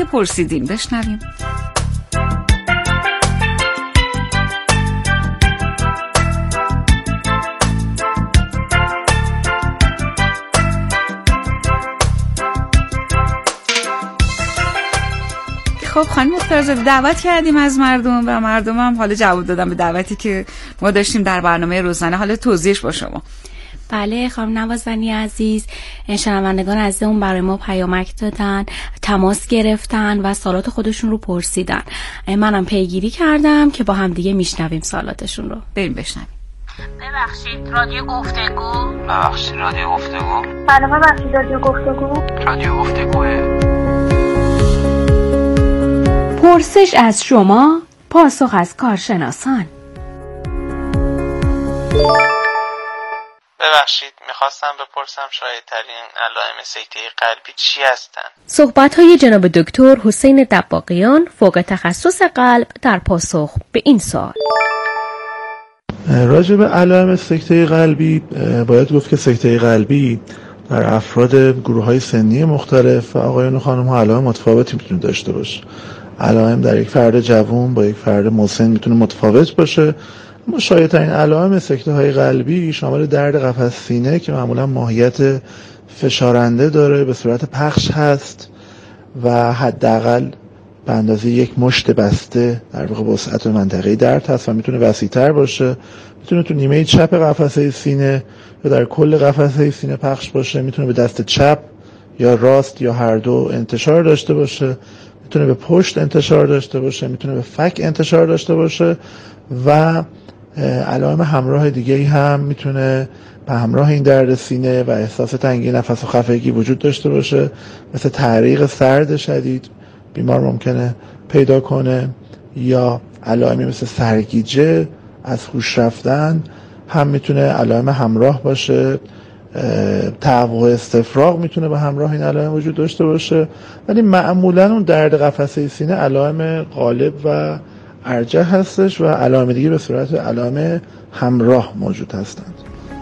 که پرسیدین. بشنویم. خب خانم مختارزاده، دعوت کردیم از مردم و مردم هم حالا جواب دادن به دعوتی که ما داشتیم در برنامه روزانه. حالا توضیحش با شما. بله خانم نوازنی عزیز، شنوندگان عزیزمون برای ما پیامک دادن، تماس گرفتن و سوالات خودشون رو پرسیدن. منم پیگیری کردم که با هم دیگه میشنویم سوالاتشون رو. بریم بشنویم. ببخشید رادیو گفتگو. ببخشید رادیو گفتگو. سلام، ببخشید رادیو گفتگو. رادیو گفتگوه. پرسش از شما، پاسخ از کارشناسان. ببخشید میخواستم بپرسم شایع‌ترین علائم سکته قلبی چی هستن؟ صحبت‌های جناب دکتر حسین دباغیان فوق تخصص قلب در پاسخ به این سوال. راجع به علائم سکته قلبی باید گفت که سکته قلبی در افراد گروه‌های سنی مختلف و آقایان و خانم‌ها علائم متفاوتی میتونه داشته باشه. علائم در یک فرد جوان با یک فرد مسن میتونه متفاوت باشه. اما شایع‌ترین علائم سکته‌های قلبی شامل درد قفس سینه که معمولا ماهیت فشارنده داره، به صورت پخش هست و حداقل به اندازه یک مشت بسته در واقع وسعت منطقه درد هست و میتونه وسیع‌تر باشه. میتونه تو نیمه چپ قفسه سینه یا در کل قفسه سینه پخش باشه. میتونه به دست چپ یا راست یا هر دو انتشار داشته باشه. میتونه به پشت انتشار داشته باشه، میتونه به فک انتشار داشته باشه و علائم همراه دیگه‌ای هم میتونه به همراه این درد سینه و احساس تنگی نفس و خفگی وجود داشته باشه، مثل تعریق سرد شدید بیمار ممکنه پیدا کنه یا علائمی مثل سرگیجه، از هوش رفتن هم میتونه علائم همراه باشه. تعوق استفراغ میتونه به همراه این علائم وجود داشته باشه، ولی معمولا اون درد قفسه سینه علائم غالب و ارجح هستش و علائم دیگه به صورت علائم همراه موجود هستند.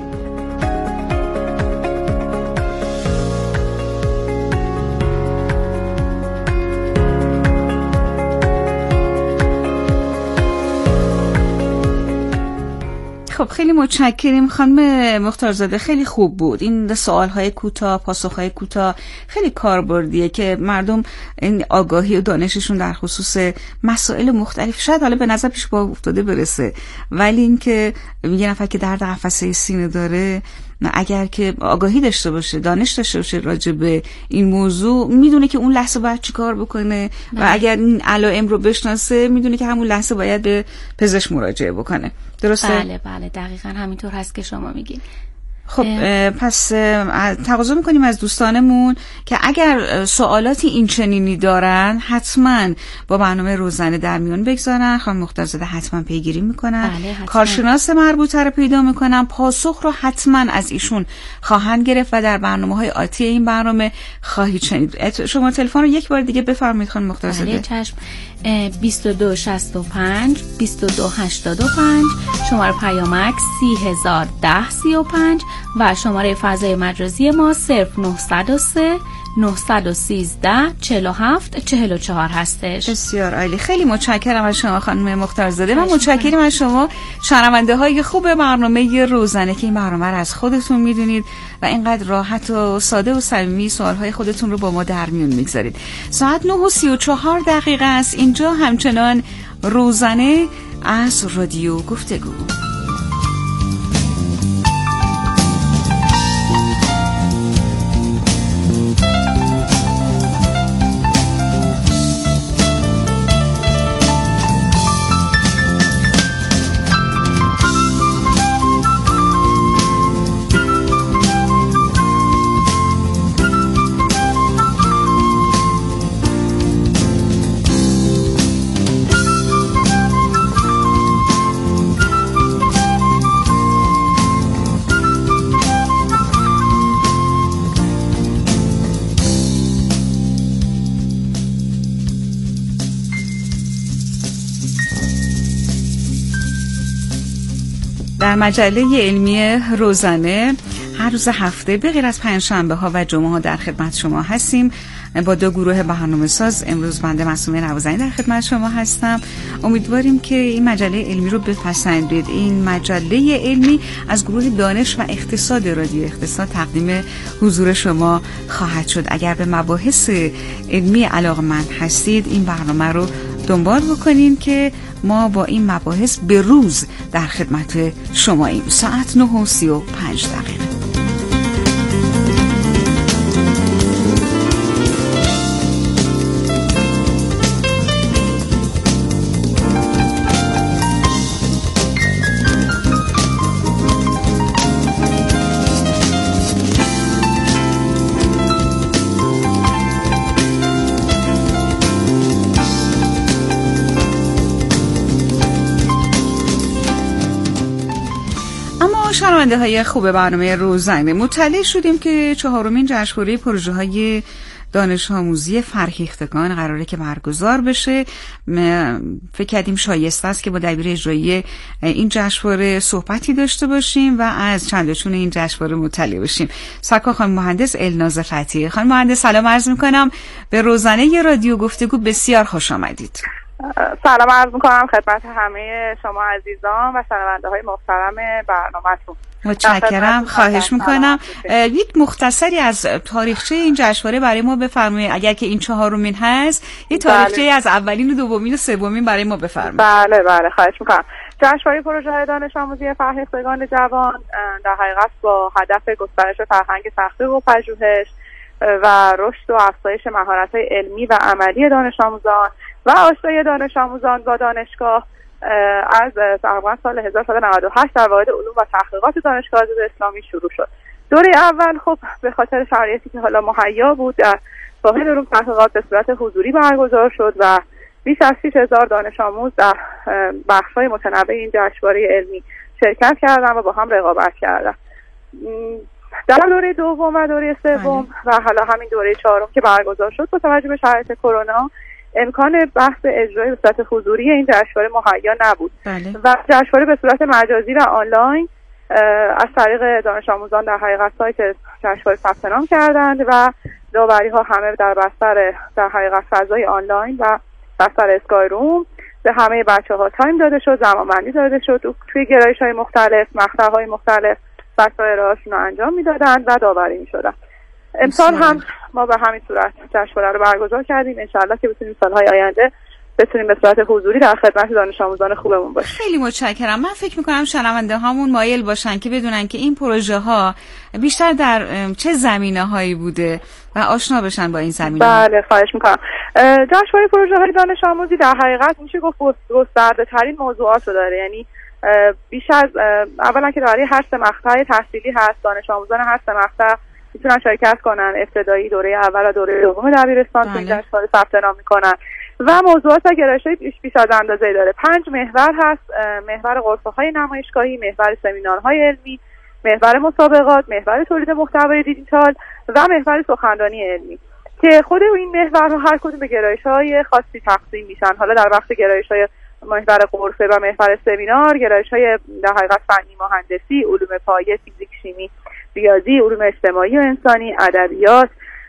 خب خیلی متشکریم خانم مختارزاده، خیلی خوب بود. این سوال‌های کوتاه، پاسخ‌های کوتاه خیلی کاربردیه که مردم این آگاهی و دانششون در خصوص مسائل مختلف شاید حالا به نظر پیش پا افتاده برسه، ولی اینکه یه نفر که درد قفسه سینه داره اگر که آگاهی داشته باشه، دانش داشته باشه راجع به این موضوع، میدونه که اون لحظه باید چی کار بکنه و اگر این علائم رو بشناسه میدونه که همون لحظه باید به پزشک مراجعه بکنه. درسته؟ بله دقیقاً همینطور هست که شما میگین. خب پس تقاضا میکنیم از دوستانمون که اگر سوالاتی این چنینی دارن حتما با برنامه روزانه در میون بگذارن. خانم مختارزاده حتما پیگیری میکنن، کارشناس مربوطه رو پیدا میکنن، پاسخ رو حتما از ایشون خواهند گرفت و در برنامه‌های آتی این برنامه خواهید شنید. شما تلفن رو یک بار دیگه بفرمایید خانم مختارزاده. بله چشم. 2265 2285 شماره پیامک 3001035 و شماره فضای مجازی ما 0903 913 47 44 هستش. بسیار عالی. خیلی متشکرم از شما خانم مختارزاده و متشکرم از شما شنونده های خوب برنامه روزانه که این برنامه رو از خودتون میدونید و اینقدر راحت و ساده و صمیمی سوال های خودتون رو با ما در میون میگذارید. ساعت 9:34 است. اینجا همچنان روزانه از رادیو گفتگو. در مجله علمی روزانه هر روز هفته به غیر از پنجشنبه ها و جمعه ها در خدمت شما هستیم. با دو گروه برنامه‌ساز امروز بنده معصومه نوازنی در خدمت شما هستم. امیدواریم که این مجله علمی رو بپسندید. این مجله علمی از گروه دانش و اقتصاد رادیو اقتصاد تقدیم حضور شما خواهد شد. اگر به مباحث علمی علاقه‌مند هستید این برنامه رو دنبال بکنین که ما با این مباحث به روز در خدمت شماییم. ساعت 9:35. شنونده های خوب برنامه روزنه، مطلع شدیم که 4مین جشنواره پروژه های دانش آموزی فرهیختگان قراره که برگزار بشه. فکر کردیم شایسته است که با دبیر اجرایی این جشنواره صحبتی داشته باشیم و از چندچون این جشنواره مطلع بشیم. سرکار خانم مهندس الناز فتحی. خانم مهندس سلام عرض میکنم به روزنه رادیو گفتگو، بسیار خوش آمدید. سلام عرض میکنم خدمت همه شما عزیزان و شنونده های محترم برنامه‌تون. متشکرم، خواهش میکنم. یک مختصری از تاریخچه این جشنواره برای ما بفرمایید، اگر که این 4مین هست یه تاریخچه از اولین و دومین و سومین برای ما بفرمایید. بله خواهش میکنم. جشنواره پروژه های دانش آموزی فرهیختگان جوان در حقیقت با هدف گسترش فرهنگ تحقیق و پژوهش و رشد و افزایش مهارت‌های علمی و عملی دانش آموزان و آشنایی دانش آموزان با دانشگاه از تقریبا سال 1398 در واحد علوم و تحقیقات دانشگاه اسلامی شروع شد. دوره اول خب به خاطر شرایطی که حالا مهیا بود در واحد علوم تحقیقات به صورت حضوری برگزار شد و بیش از 6,000 دانش آموز در بخش‌های متنوع این جشنواره علمی شرکت کردند و با هم رقابت کردند. در دوره دوم و دوره سوم و حالا همین دوره چهارم که برگزار شد با توجه به شرایط کرونا امکان بحث اجرای به صورت حضوری این جشنواره مهیا نبود و جشنواره به صورت مجازی و آنلاین از طریق دانش آموزان در حقیقت سایت جشنواره ثبت نام کردند و داوری ها همه در بستر در حقیقت فضای آنلاین و بستر اسکای روم به همه بچه‌ها تایم داده شد، زمانبندی داده شد، توی گرایش‌های مختلف، مقطع‌های مختلف بچه‌ها راهشون رو انجام میدادند و داوری می‌شدند. امسال هم ما به همین صورت جشنواره رو برگزار کردیم. انشالله که بتونیم سالهای آینده بتونیم به صورت حضوری در خدمت دانش آموزان خوبمون باشیم. خیلی متشکرم. من فکر می‌کنم شنونده هامون مایل باشن که بدونن که این پروژه ها بیشتر در چه زمینه‌هایی بوده و آشنا بشن با این زمینه. بله خواهش می‌کنم. جشنواره پروژه های دانش آموزی در حقیقت میشه گفت گسترده‌ترین موضوعات رو داره. یعنی بیش از اولا که داره هر سه مقطع تحصیلی هست، دانش آموزان هر سه مقطع میتونن شرکت کنن. ابتدایی، دوره اول و دوره دوم دبیرستان تو این جشنواره ثبت نام میکنن و موضوعات و گرایش‌های بیش از اندازه‌ای داره. 5 محور هست: محور غرفه‌های نمایشگاهی، محور سمینارهای علمی، محور مسابقات، محور تولید محتوای دیجیتال و محور سخنرانی علمی که خود این محورها هر کدوم به گرایش‌های خاصی تقسیم میشن. حالا در وقت گرایش‌های محور غرفه و محور سمینار گرایش‌های در حقیقت فنی، مهندسی، علوم پایه، فیزیک، شیمی، ریاضی، علوم اجتماعی و انسانی، ادبیات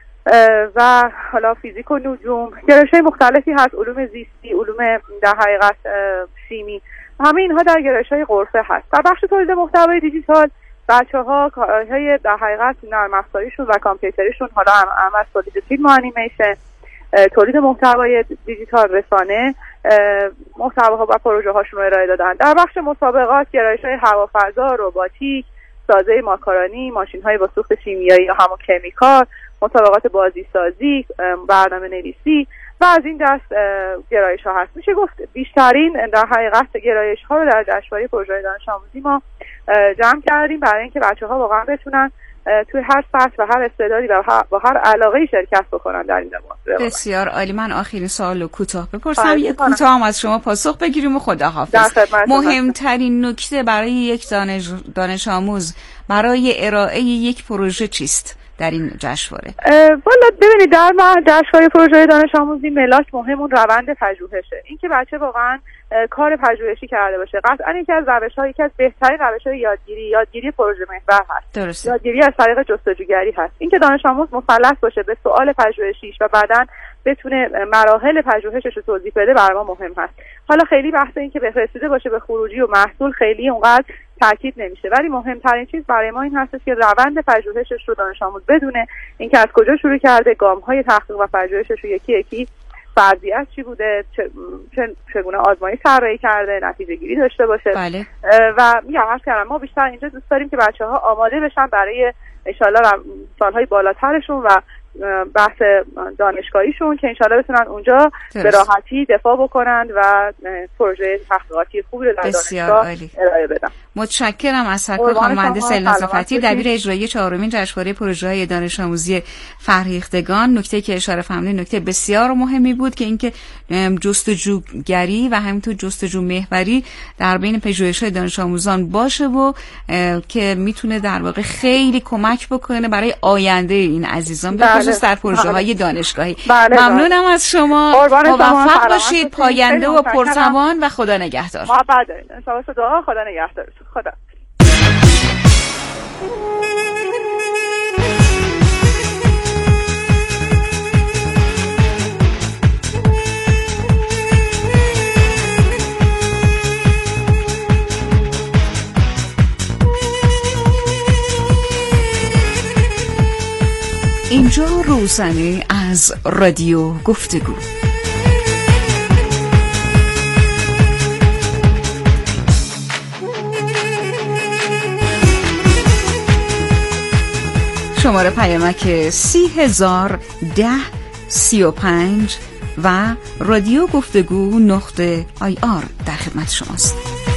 و حالا فیزیک و نجوم، گرایش‌های مختلفی هست، علوم زیستی، علوم در حقیقت شیمی، همه اینها در گرایش‌های غرفه هست. در بخش تولید محتوای دیجیتال بچه‌ها کارهای در حقیقت نرم افزاریشون و کامپیوتریشون حالا هم از تولید فیلم و انیمیشن، تولید محتوای دیجیتال، رسانه، محتواها و پروژه هاشون رو ارائه دادن. در بخش مسابقات گرایش‌های هوافضا، رباتیک، سازه ماکارونی، ماشین‌های با سوخت شیمیایی یا همون کمیکال، مسابقات بازی سازی، برنامه نویسی و از این دست گرایش‌ها هست. میشه گفت بیشترین در حقیقت گرایش‌ها رو در جشنواره پروژه دانش آموزی ما جمع کردیم برای اینکه بچه‌ها واقعا بتونن توی هر سطح و هر استعدادی و با هر علاقه‌ای شرکت بکنن در این موضوع. بسیار عالی. من آخرین سوالو کوتاه بپرسم، یک کوتاه هم از شما پاسخ بگیریم و خداحافظ. مهمترین نکته برای یک دانش آموز برای ارائه یک پروژه چیست در این جشنواره؟ والا ببینید در جشنواره پروژه دانش آموزی ملاک مهم اون روند پژوهشه، اینکه بچه واقعا کار پژوهشی کرده باشه. قطعا یکی از بهترین روش‌های یادگیری پروژه محور هست. درسته. یادگیری از طریق جستجوگری هست. اینکه دانش آموز مسلط باشه به سوال پژوهشیش و بعداً بتونه مراحل پژوهشش رو توضیح بده برای ما مهم هست. حالا خیلی بحث این که به رسیده باشه به خروجی و محصول خیلی اونقدر تاکید نمیشه، ولی مهمترین چیز برای ما این هست که روند پژوهشش رو دانش آموز بدونه، اینکه از کجا شروع کرده، گام‌های تحقیق و پژوهشش رو یکی یکی فرضیت چی بوده، چگونه آزمایش طراحی کرده، نتیجه گیری داشته باشه. بله. و میگم عرض کردم ما بیشتر اینجا دوست داریم که بچه‌ها آماده بشن برای انشالله سالهای بالاترشون و بحث دانشگاهیشون که انشالله بتونن اونجا به راحتی دفاع بکنن و پروژه تحقیقاتی خوبی رو در دانشگاه ارائه بدن. متشکرم از سرکار خانم مهندس الناز صفتی، دبیر اجرایی 4مین جشنواره پروژه‌های دانش آموزی فرهیختگان. نکته که اشاره فرمودید نکته بسیار مهمی بود که اینکه جستجوگری و همینطور جستجو محوری در بین پژوهش‌های دانش آموزان باشه و که میتونه در واقع خیلی کمک بکنه برای آینده این عزیزان به خصوص در پروژه‌های دانشگاهی. ممنونم از شما. موفق باشید، پاینده و پرتوان و خدا نگهدار. موفق باشید. ان شاءالله دعا خدا نگهدارتون. خدا. اینجا روزنه از رادیو گفتگو. شماره پیامک 301035 و رادیو گفتگو .ir در خدمت شماست.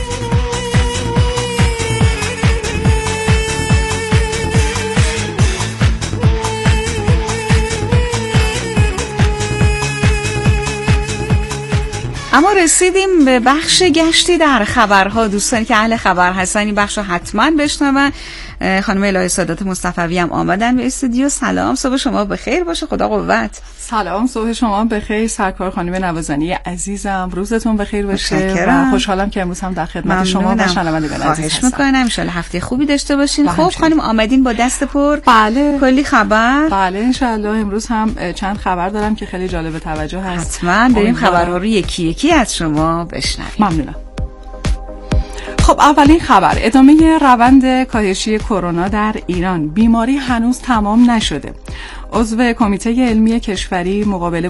اما رسیدیم به بخش گشتی در خبرها. دوستانی که اهل خبر هستن این بخش رو حتما بشنون. خانم الهی سادات مصطفی هم آمدن به استودیو. سلام، صبح شما بخیر باشه، خدا قوت. سلام، صبح شما بخیر سرکار خانم نوازنی عزیزم، روزتون بخیر باشه و خوشحالم که امروز هم در خدمت شما و شنوندگان عزیز هستم. خواهش می‌کنم، ان شاءالله هفته خوبی داشته باشین. خب خانم آمدین با دست پر. بله، کلی خبر. بله ان شاءالله امروز هم چند خبر دارم که خیلی جالب توجه هست. حتما بریم خبرها رو یکی یکی از شما بشنویم. ممنونم. خب اولین خبر، ادامه روند کاهشی کرونا در ایران. بیماری هنوز تمام نشده. عضو کمیته علمی کشوری مقابله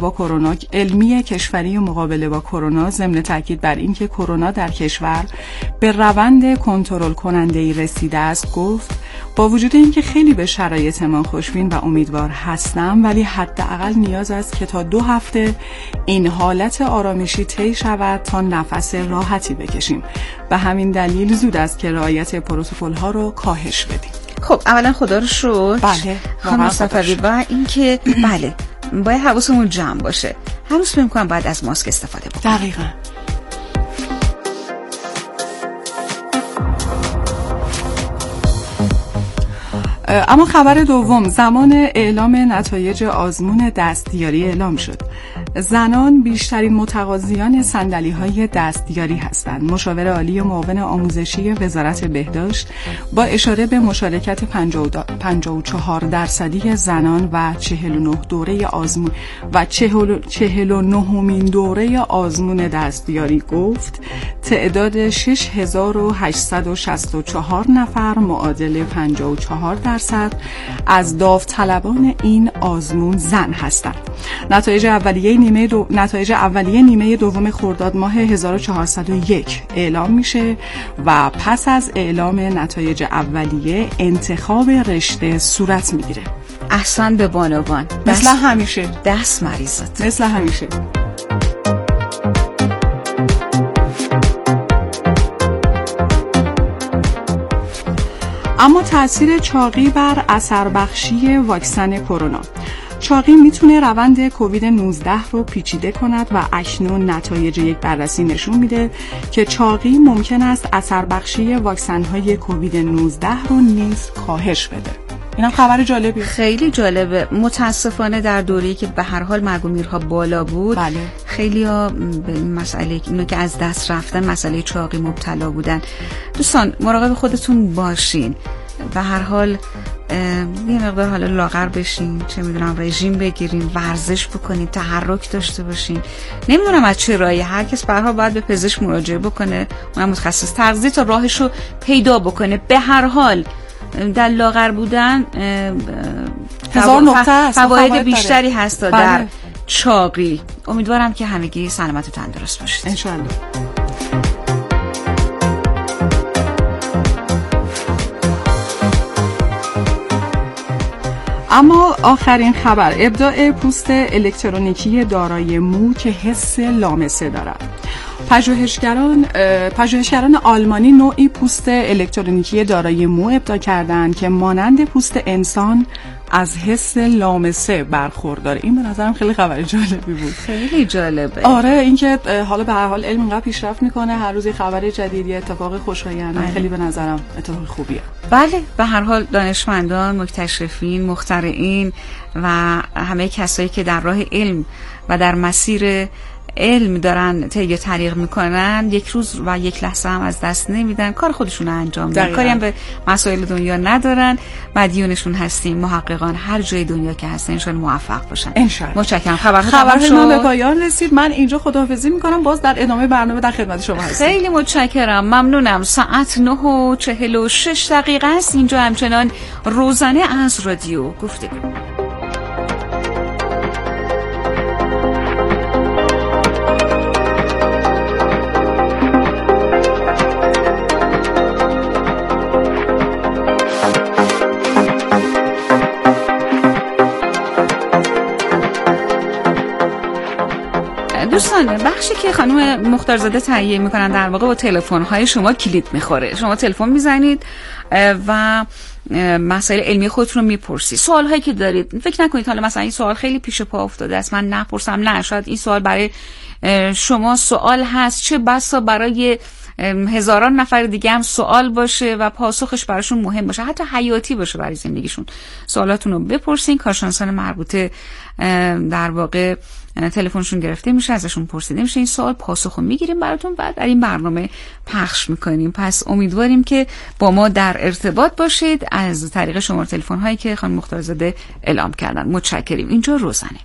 با کرونا ضمن تاکید بر اینکه کرونا در کشور به روند کنترل کننده‌ای رسیده است گفت با وجود اینکه خیلی به شرایطمان خوشبین و امیدوار هستم، ولی حداقل نیاز است که تا 2 هفته این حالت آرامشی طی شود تا نفس راحتی بکشیم. به همین دلیل زود است که رعایت پروتکل‌ها رو کاهش بدیم. خب اولا خدا رو شکر. بله خانم صفوی و اینکه بله باید حواسمون جمع باشه. هر روز فکر می‌کنم باید از ماسک استفاده بکنیم. دقیقاً. اما خبر دوم، زمان اعلام نتایج آزمون دستیاری اعلام شد. زنان بیشترین متقاضیان صندلی‌های دستیاری هستند. مشاور عالی معاون آموزشی وزارت بهداشت با اشاره به مشارکت 54% زنان و 49 دوره آزمون و 49مین دوره آزمون دستیاری گفت تعداد 6864 نفر معادل 54% از داوطلبان این آزمون زن هستند. نتایج اولیه نیمه دوم خرداد ماه 1401 اعلام میشه و پس از اعلام نتایج اولیه انتخاب رشته صورت میگیره. احسن به بانوان، مثل همیشه دست مریضت، مثل همیشه. اما تأثیر چاقی بر اثر بخشی واکسن کرونا. چاقی میتونه روند کووید 19 رو پیچیده کند و اکنون نتایج یک بررسی نشون میده که چاقی ممکن است اثر بخشی واکسن های کووید 19 رو نیز کاهش بده. اینم خبر جالبی. خیلی جالبه. متاسفانه در دوره‌ای که به هر حال مرگ و میرها بالا بود، بله. خیلی‌ها به این مسئله اینو که از دست رفتن، مسئله چاقی مبتلا بودن. دوستان مراقب خودتون باشین. به هر حال یه مقدار حالا لاغر بشین، چه میدونم رژیم بگیرین، ورزش بکنین، تحرک داشته باشین. نمیدونم از چه راهی، هر کس به هر حال باید به پزشک مراجعه بکنه، اونم متخصص تغذیه، تا راهشو پیدا بکنه. به هر حال در لاغر بودن هزار نکته هست، فواید بیشتری هست تا بله. در چاقی. امیدوارم که همگی سلامت و تندرست باشید ان شاء الله. اما آخرین خبر، ابداع پوست الکترونیکی دارای مو که حس لامسه دارد. پژوهشگران آلمانی نوعی پوست الکترونیکی دارای مو ابداع کردند که مانند پوست انسان از حس لامسه برخورداره. این به نظرم خیلی خبر جالبی بود. خیلی جالبه. آره، اینکه حالا به هر حال علم اینقدر پیشرفت میکنه، هر روز خبر جدید، یه اتفاق خوشایند، خیلی به نظرم اتفاق خوبیه. بله، به هر حال دانشمندان، مکتشفین، مخترعین و همه کسایی که در راه علم و در مسیر علم دارن طی طریق میکنن، یک روز و یک لحظه هم از دست نمیدن، کار خودشون رو انجام میدن، کاری هم به مسائل دنیا ندارن. مدیونشون هستیم. محققان هر جای دنیا که هستن انشالله موفق باشن. انشالله. متشکرم. خبر ما به پایان رسید. من اینجا خداحافظی میکنم، باز در ادامه برنامه در خدمت شما هستم. خیلی متشکرم، ممنونم. ساعت 9:46 است. اینجا همچنان روزانه از رادیو گفتگو. دوستان، بخشی که خانم مختارزاده تهیه میکنن در واقع با تلفن‌های شما کلید میخوره. شما تلفن میزنید و مسائل علمی خودتون رو میپرسید، سوالهایی که دارید. فکر نکنید حالا مثلا این سوال خیلی پیش پا افتاده است من نپرسم. نه، شاید این سوال برای شما سوال هست، چه بسا برای هزاران نفر دیگه هم سوال باشه و پاسخش براشون مهم باشه، حتی حیاتی باشه برای زندگیشون. سوالاتون رو بپرسین، کارشناسان مربوطه در واقع تلفنشون گرفته میشه، ازشون پرسیده میشه، این سوال پاسخو میگیریم براتون، بعد در این برنامه پخش میکنیم. پس امیدواریم که با ما در ارتباط باشید از طریق شماره تلفن هایی که خانم مختارزاده اعلام کردن. متشکریم. اینجا روزانه.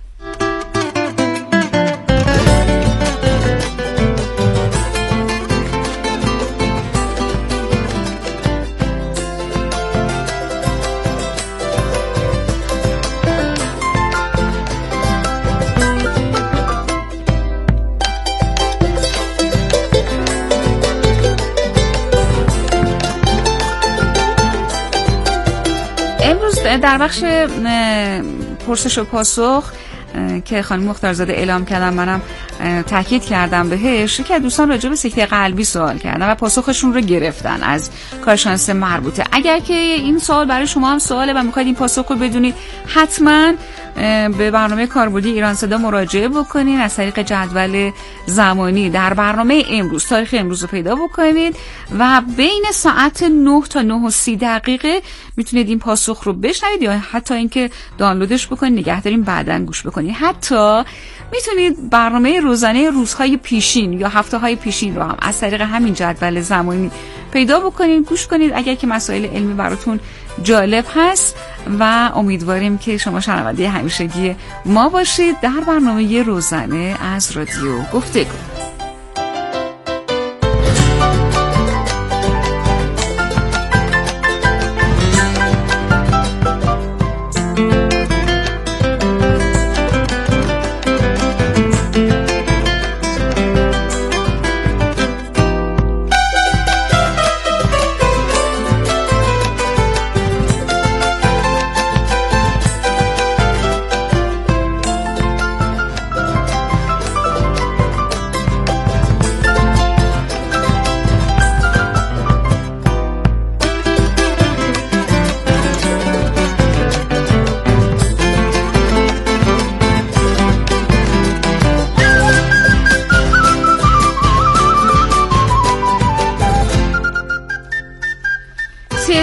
در بخش پرسش و پاسخ که خانم مختارزاده اعلام کردن، منم تاکید کردم بهش، که دوستان راجع به سکته قلبی سوال کردن و پاسخشون رو گرفتن از کارشناس مربوطه. اگر که این سوال برای شما هم سواله و میخواید این پاسخ رو بدونید، حتما به برنامه کاربردی ایران صدا مراجعه بکنید. از طریق جدول زمانی در برنامه امروز تاریخ امروز رو پیدا بکنید و بین ساعت 9 تا 9:30 میتونید این پاسخ رو بشنوید یا حتی اینکه دانلودش بکنید نگهدارین بعداً گوش بکنید. حتی میتونید برنامه روزانه روزهای پیشین یا هفته‌های پیشین رو هم از طریق همین جدول زمانی پیدا بکنید، گوش کنید اگر که مسائل علمی براتون جالب هست. و امیدواریم که شما شنونده همیشگی ما باشید در برنامه روزانه از رادیو گفتگو.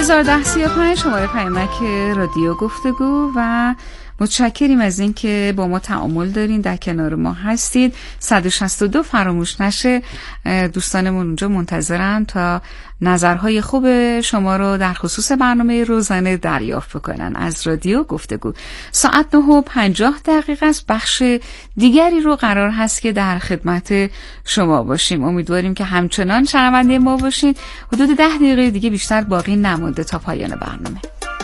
2010-35 شماره پیامک رادیو گفتگو و متشکریم از این که با ما تعامل دارین، در کنار ما هستید. 162 فراموش نشه. دوستانمون اونجا منتظرن تا نظرهای خوب شما رو در خصوص برنامه روزانه دریافت بکنن از رادیو گفتگو. ساعت 9:50 است. بخش دیگری رو قرار هست که در خدمت شما باشیم. امیدواریم که همچنان شنونده ما باشید. حدود 10 دقیقه دیگه بیشتر باقی نمونده تا پایان برنامه.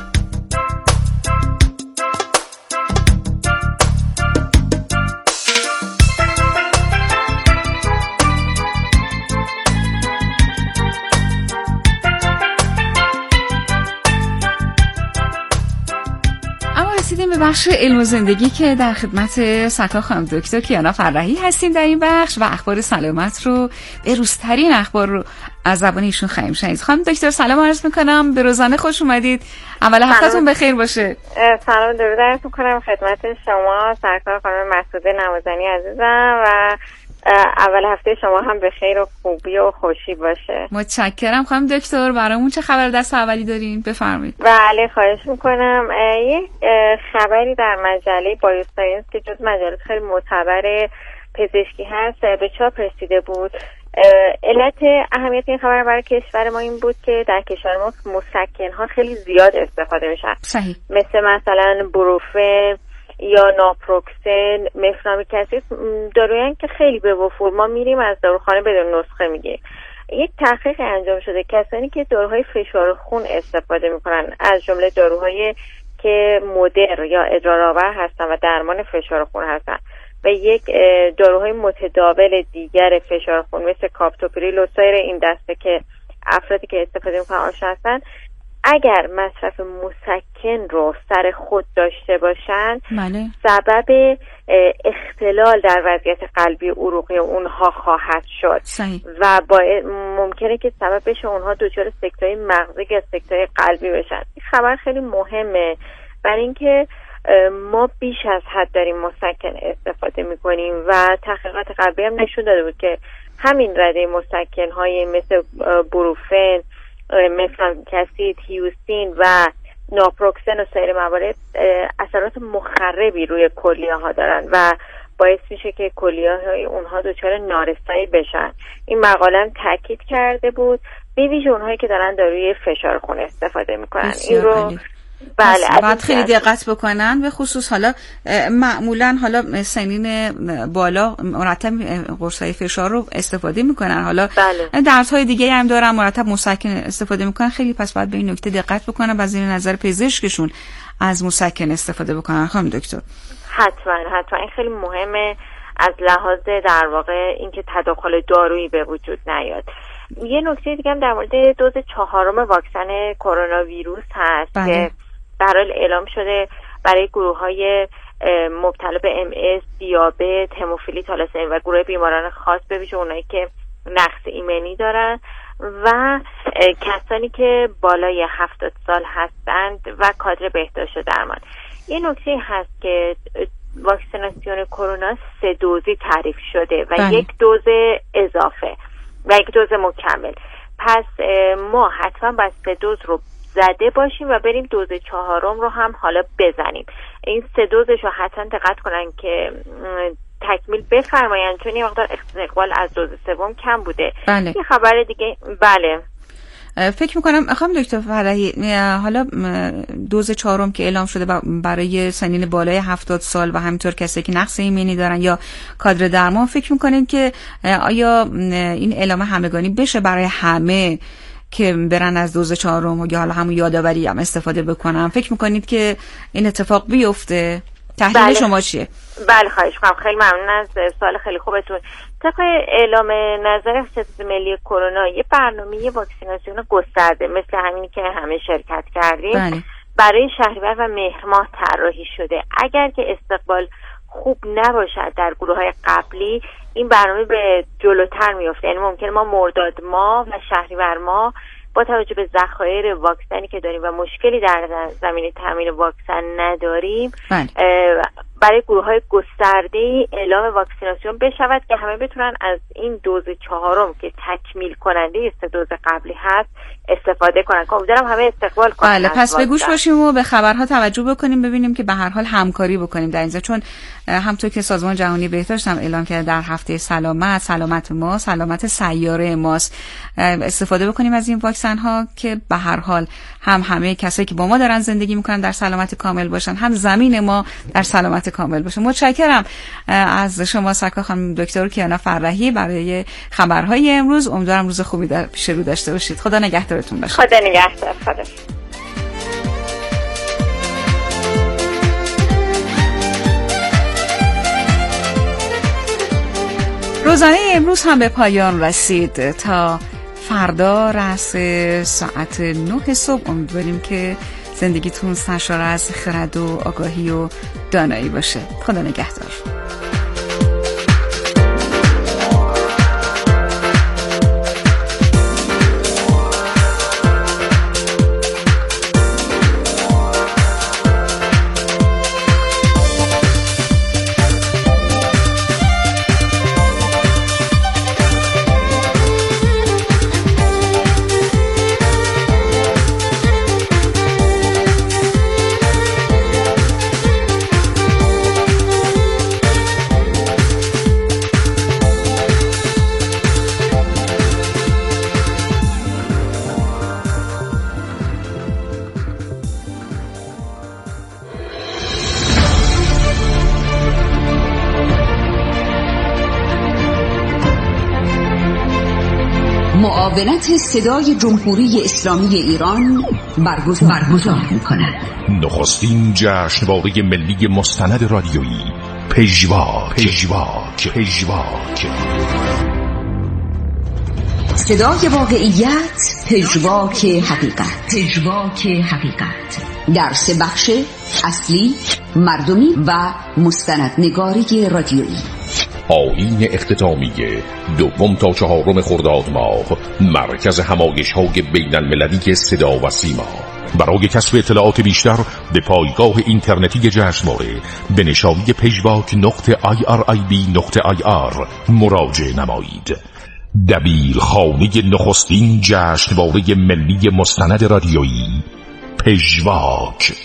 رسیدیم به بخش علم و زندگی که در خدمت سرکار خانم دکتر کیانا فرحی هستیم در این بخش و اخبار سلامت رو، به روزترین اخبار رو از زبان ایشون خواهیم شنید. خانم دکتر سلام عرض میکنم، به روزانه خوش اومدید. اول هفتهتون بخیر باشه. سلام، درود عرض میکنم خدمت شما سرکار خانم مسعوده نوازنی عزیزم و اول هفته شما هم به خیر و خوبی و خوشی باشه. متشکرم خانم دکتر. برامون چه خبر دست اولی دارین؟ بفرمایید. بله خواهش میکنم. یک خبری در مجله بایوساینس که جز مجلات خیلی معتبر پزشکی هست به چاپ رسیده بود. علت اهمیت این خبر برای کشور ما این بود که در کشور ما مسکن‌ها خیلی زیاد استفاده میشن. صحیح. مثلا بروفن یا ناپروکسن، مفنامیک اسید، دارویی که خیلی به وفور ما میریم از داروخانه بدون نسخه میگیریم. یک تحقیق انجام شده کسانی که داروهای فشار خون استفاده میکنن، از جمله داروهایی که مدر یا ادرارآور هستن و درمان فشار خون هستن و یک داروهای متداول دیگر فشار خون مثل کاپتوپریل و سایر این دسته که افرادی که استفاده میکنن آشنا هستن، اگر مصرف مسکن رو سر خود داشته باشن بله. سبب اختلال در وضعیت قلبی عروقی اونها خواهد شد. صحیح. و ممکنه که سبب بشه اونها دچار سکته‌های مغزی یا سکته‌های قلبی بشن. این خبر خیلی مهمه برای اینکه ما بیش از حد داریم مسکن استفاده میکنیم و تحقیقات قبلی هم نشون داده بود که همین رده مسکن‌های مثل بروفن، مفنامیک اسید، هیوستین و ناپروکسن و سایر موارد اثرات مخربی روی کلیه ها دارن و باعث میشه که کلیه های اونها دچار نارسایی بشن. این مقاله هم تاکید کرده بود به ویژه اونهایی که دارن داروی فشار خون استفاده میکنن. این رو بله باید خیلی دقت بکنن، به خصوص حالا معمولا حالا سنین بالا مرتب قرصای فشار رو استفاده میکنن، حالا بله. دردهای دیگه هم دارن مرتب مسکن استفاده میکنن. خیلی پس باید به این نکته دقت بکنن و از این نظر پزشکشون از مسکن استفاده بکنن. خانم دکتر حتما این خیلی مهمه از لحاظ در واقع اینکه تداخل دارویی به وجود نیاد. یه نکته دیگه هم در مورد دوز 4 واکسن کرونا ویروس هست که در حال اعلام شده برای گروه‌های مبتلا به MS، دیابت، هموفیلی تالاسمی و گروه بیماران خاص، به ویژه اونایی که نقص ایمنی دارن و کسانی که بالای 70 سال هستند و کادر بهداشت و درمان. یه نکته هست که واکسیناسیون کرونا 3 دوزی تعریف شده و یک دوز اضافه و یک دوز مکمل. پس ما حتما باید 3 دوز رو زده باشیم و بریم دوز 4 رو هم حالا بزنیم. این 3 دوزش رو حتما دقت کنن که تکمیل بفرمایند، چون یه مقدار استقبال از دوز 3 کم بوده. بله. یه خبر دیگه بله فکر میکنم خانم دکتر فرحی حالا دوز 4 که اعلام شده برای سنین بالای 70 سال و همینطور کسایی که نقص ایمنی دارن یا کادر درمان، فکر میکنید که آیا این اعلام همگانی بشه برای همه که برن از دوز 4 یا حالا همون یادآوری هم استفاده بکنن؟ فکر میکنید که این اتفاق بیفته؟ تحلیل بله. شما چیه؟ بله خواهش می‌کنم، خیلی ممنون از سوال خیلی خوبتون. طبق اعلام نظر اختصاص ملی کرونا یه برنامه واکسیناسیون گسترده مثل همینی که همه شرکت کردیم بله. برای شهریور و مهر ماه طراحی شده. اگر که استقبال خوب نباشد در گروه‌های قبلی، این برنامه به جلوتر میفته. یعنی ممکنه ما مرداد ماه و شهریور ماه با توجه به ذخایر واکسنی که داریم و مشکلی در زمینه تامین واکسن نداریم، برای گروه‌های گسترده‌ای اعلام واکسیناسیون بشود که همه بتونن از این دوز 4 که تکمیل کننده 3 دوز قبلی هست استفاده کنن. امیدوارم همه استقبال کنن. بله، پس به گوش باشیم و به خبرها توجه بکنیم، ببینیم که به هر حال همکاری بکنیم در اینجا، چون همونطور که سازمان جهانی بهداشت هم اعلام کرده در هفته سلامت ما، سلامت سیاره ماست، استفاده بکنیم از این واکسن ها که به هر حال هم همه کسایی که با ما دارن زندگی میکنن در سلامت کامل باشن، هم زمین ما در سلامت کامل باشه. متشکرم از شما سرکار خانم دکتر کیانا فرحی برای خبرهای امروز. امیدوارم روز خوبی در پیش رو داشته باشید. خدا نگهدارتون باشه. خدا نگهدار. خدا. روزانه امروز هم به پایان رسید. تا فردا رأس ساعت 9 صبح امیدواریم که زندگیتون سرشار از خرد و آگاهی و دانایی باشه. خدا نگهدار. معاونت صدای جمهوری اسلامی ایران برگزار می‌کند. نخستین جشنواره ملی مستند رادیویی پژواک. صدای واقعیت، پژواک حقیقت در 3 بخش اصلی، مردمی و مستندنگاری رادیویی. آیین اختتامیه 2 تا 4 خرداد ماه، مرکز همایش‌های بین‌المللی صدا و سیما. برای کسب اطلاعات بیشتر به پایگاه اینترنتی جشنواره به نشانی pejvac.irib.ir مراجعه نمایید. دبیرخانه نخستین جشنواره ملی مستند رادیویی پژواک.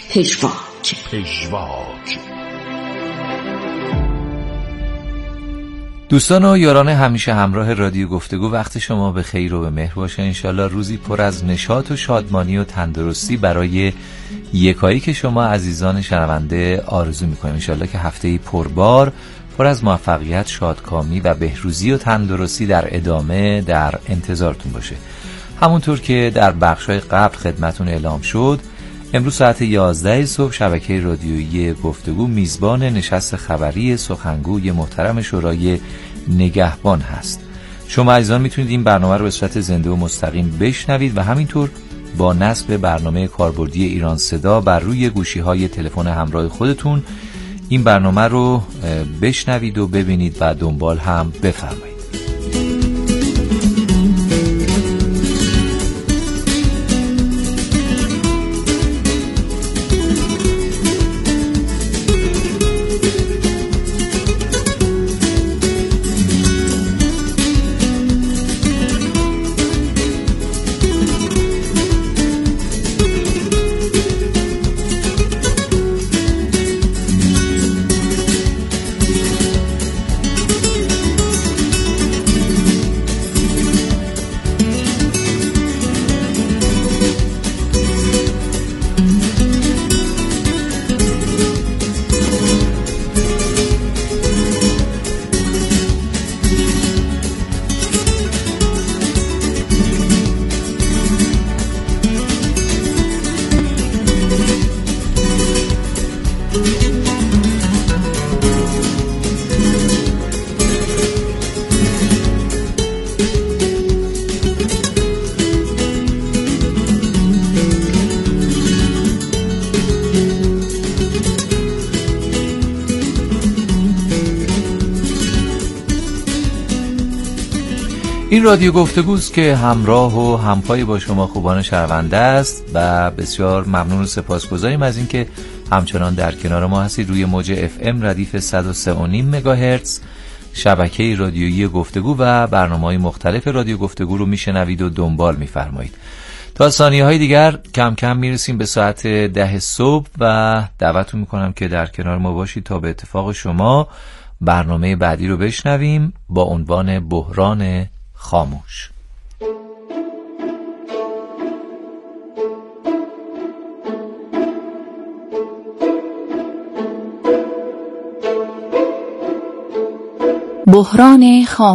دوستان و یاران همیشه همراه رادیو گفتگو، وقت شما به خیر و به مهر باشه. انشالله روزی پر از نشاط و شادمانی و تندرستی برای یکایی که شما عزیزان شنونده آرزو میکنیم. انشالله که هفته‌ای پربار، پر از موفقیت، شادکامی و بهروزی و تندرستی در ادامه در انتظارتون باشه. همونطور که در بخش‌های قبل خدمتون اعلام شد، امروز ساعت 11 صبح شبکه رادیویی گفتگو میزبان نشست خبری سخنگوی محترم شورای نگهبان هست. شما عزیزان میتونید این برنامه رو به صورت زنده و مستقیم بشنوید و همینطور با نصب برنامه کاربردی ایران صدا بر روی گوشی‌های تلفن همراه خودتون این برنامه رو بشنوید و ببینید و دنبال هم بفرمایید. این رادیو گفتگوست که همراه و همپای با شما خوبان شنونده است و بسیار ممنون و سپاسگزاریم از اینکه همچنان در کنار ما هستید روی موج FM ردیف 103.5 مگاهرتز. شبکه رادیویی گفتگو و برنامه‌های مختلف رادیو گفتگو رو میشنوید و دنبال میفرمایید. تا ثانیه‌های دیگر کم کم میرسیم به ساعت 10 صبح و دعوتتون میکنم که در کنار ما باشید تا به اتفاق شما برنامه بعدی رو بشنویم با عنوان بحران خاموش. بحران خاموش.